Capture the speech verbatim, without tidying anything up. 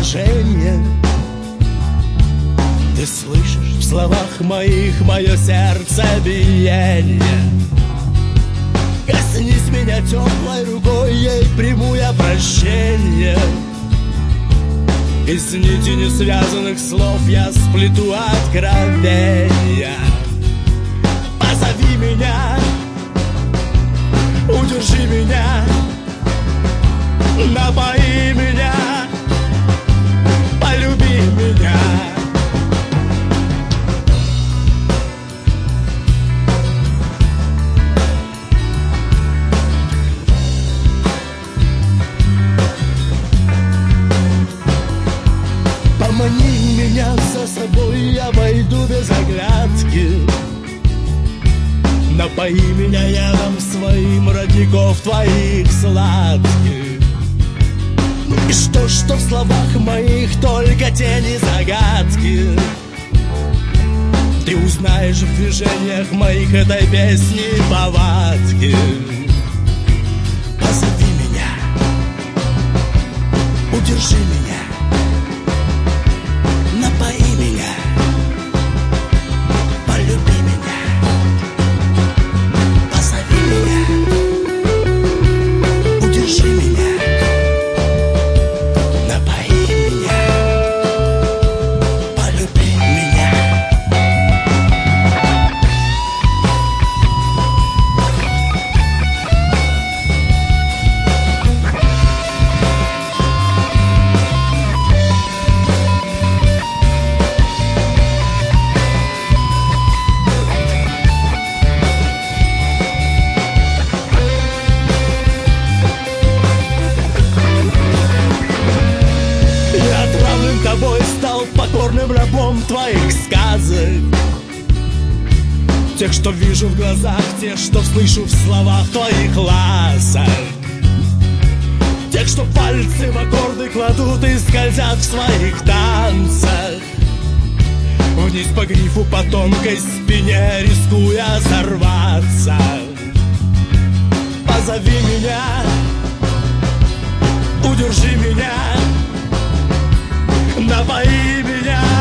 выражение. Ты слышишь в словах моих мое сердце биение. Коснись меня теплой рукой, ей приму я прощение. Из нити несвязанных слов я сплету откровения. Позови меня, удержи меня, напои меня, полюби меня. Помани меня за собой, я войду без оглядки. Напои меня ядом своим родников твоих сладких. Ну и что, что в словах моих только тени загадки. Ты узнаешь в движениях моих этой песни повадки. Позови меня, удержи меня, напои меня, полюби меня. Позови меня, удержи меня, напои меня, полюби меня. Тобой стал покорным рабом твоих сказок, тех, что вижу в глазах, тех, что слышу в словах твоих ласок, тех, что пальцы в аккорды кладут и скользят в своих танцах, вниз по грифу, по тонкой спине, рискуя сорваться. Позови меня, удержи меня, напои меня.